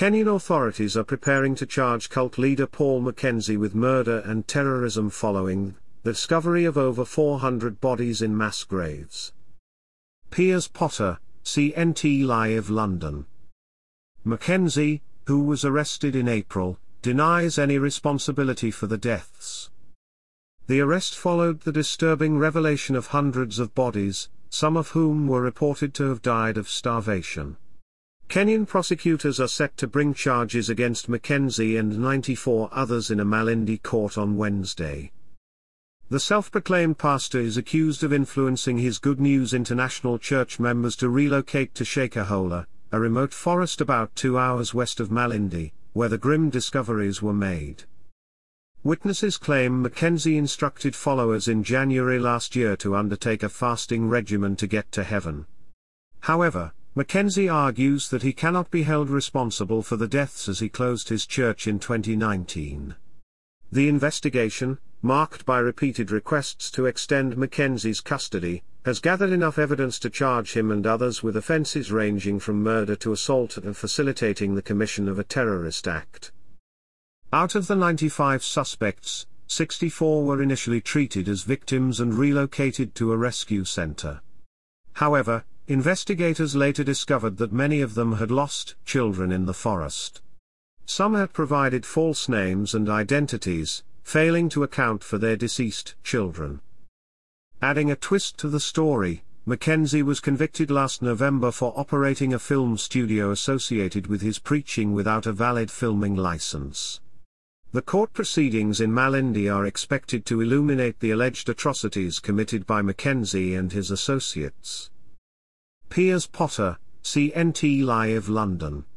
Kenyan authorities are preparing to charge cult leader Paul Mackenzie with murder and terrorism following the discovery of over 400 bodies in mass graves. Piers Potter, CNT Live London. Mackenzie, who was arrested in April, denies any responsibility for the deaths. The arrest followed the disturbing revelation of hundreds of bodies, some of whom were reported to have died of starvation. Kenyan prosecutors are set to bring charges against Mackenzie and 94 others in a Malindi court on Wednesday. The self-proclaimed pastor is accused of influencing his Good News International Church members to relocate to Shakahola, a remote forest about 2 hours west of Malindi, where the grim discoveries were made. Witnesses claim Mackenzie instructed followers in January last year to undertake a fasting regimen to get to heaven. However, Mackenzie argues that he cannot be held responsible for the deaths as he closed his church in 2019. The investigation, marked by repeated requests to extend Mackenzie's custody, has gathered enough evidence to charge him and others with offences ranging from murder to assault and facilitating the commission of a terrorist act. Out of the 95 suspects, 64 were initially treated as victims and relocated to a rescue center. However, investigators later discovered that many of them had lost children in the forest. Some had provided false names and identities, failing to account for their deceased children. Adding a twist to the story, Mackenzie was convicted last November for operating a film studio associated with his preaching without a valid filming license. The court proceedings in Malindi are expected to illuminate the alleged atrocities committed by Mackenzie and his associates. Piers Potter, CNT Live London.